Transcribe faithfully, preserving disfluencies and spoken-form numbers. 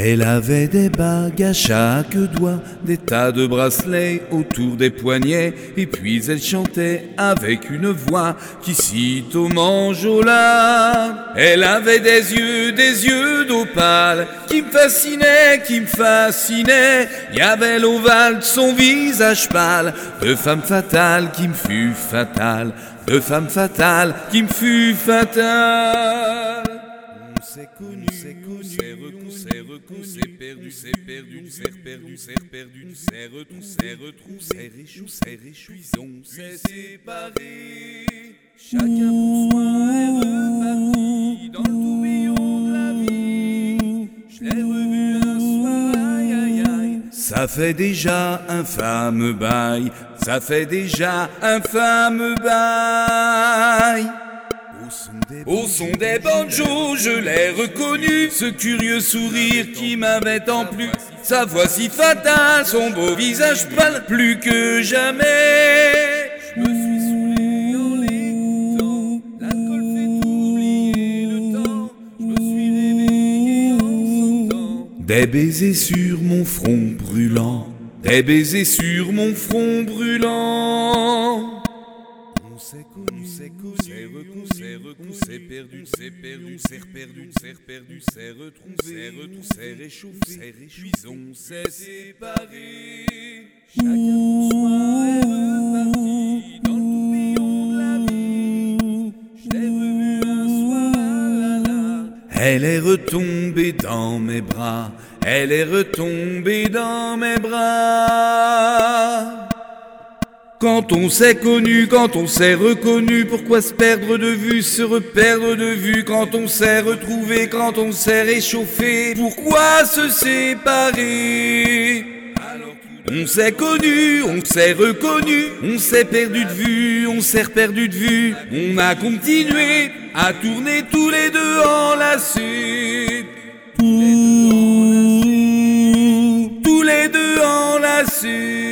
Elle avait des bagues à chaque doigt, des tas de bracelets autour des poignets, et puis elle chantait avec une voix qui cite au manjola. Elle avait des yeux, des yeux d'opale, qui me fascinaient, qui me fascinaient. Il y avait l'ovale de son visage pâle, de femme fatale qui me fut fatale, de femme fatale qui me fut fatale. On s'est connu, c'est connu, c'est recou, c'est recou, c'est perdu, c'est perdu, c'est perdu, c'est perdu, c'est retrou, c'est retrou, c'est réchou, c'est réchouis, on s'est séparés. Chacun pour soi est reparti dans le tourbillon de la vie. Je l'ai revu un soir, aïe aïe aïe. Ça fait déjà un fameux bail, ça fait déjà un fameux bail. Au son des banjos, je l'ai reconnu, ce curieux sourire qui m'avait tant plu, sa voix si fatale, son beau visage pâle, plus que jamais. Je me suis saoulé en l'écoutant, l'alcool fait oublier le temps, je me suis réveillé en sentant des baisers sur mon front brûlant, des baisers sur mon front brûlant. On s'est connu, c'est connu, c'est recou, c'est recou, c'est perdu, c'est perdu, c'est reperdu, c'est reperdu, c'est retrouvé, c'est retrouvé, c'est réchauffé, c'est réchouis, on s'est séparés. Chacun pour soi est reparti dans le tourbillon de la vie. Je l'ai revu un soir, là, là. Elle est retombée dans mes bras, elle est retombée dans mes bras. Quand on s'est connu, quand on s'est reconnu, pourquoi se perdre de vue, se reperdre de vue? Quand on s'est retrouvé, quand on s'est réchauffé, pourquoi se séparer? On s'est connu, on s'est reconnu, on s'est perdu de vue, on s'est reperdu de vue. On a continué à tourner tous les deux enlacés. Tous les deux enlacés.